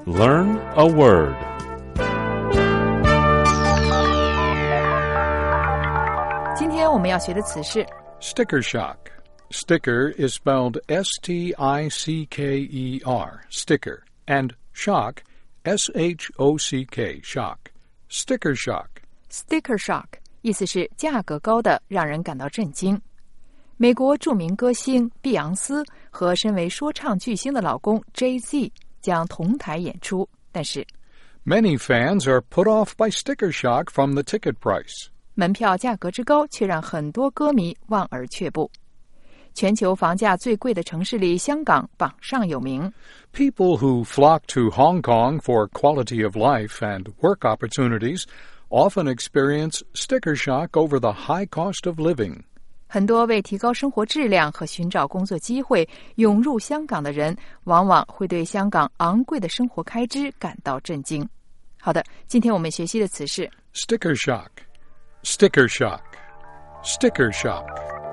Learn a word. 今天我们要学的词是 Sticker shock. Sticker is spelled S-T-I-C-K-E-R, sticker, and shock, S-H-O-C-K, shock. Sticker shock. sticker shock， 意思是价格高的让人感到震惊。美国著名歌星碧昂斯和身为说唱巨星的老公 Jay-Z 将同台演出，但是 Many fans are put off by sticker shock from the ticket price. 门票价格之高却让很多歌迷望而却步。全球房价最贵的城市里，香港榜上有名。 People who flock to Hong Kong for quality of life and work opportunities often experience sticker shock over the high cost of living. 很多为提高生活质量和寻找工作机会涌入香港的人，往往会对香港昂贵的生活开支感到震惊。好的，今天我们学习的词是 Sticker shock. Sticker shock. Sticker shock.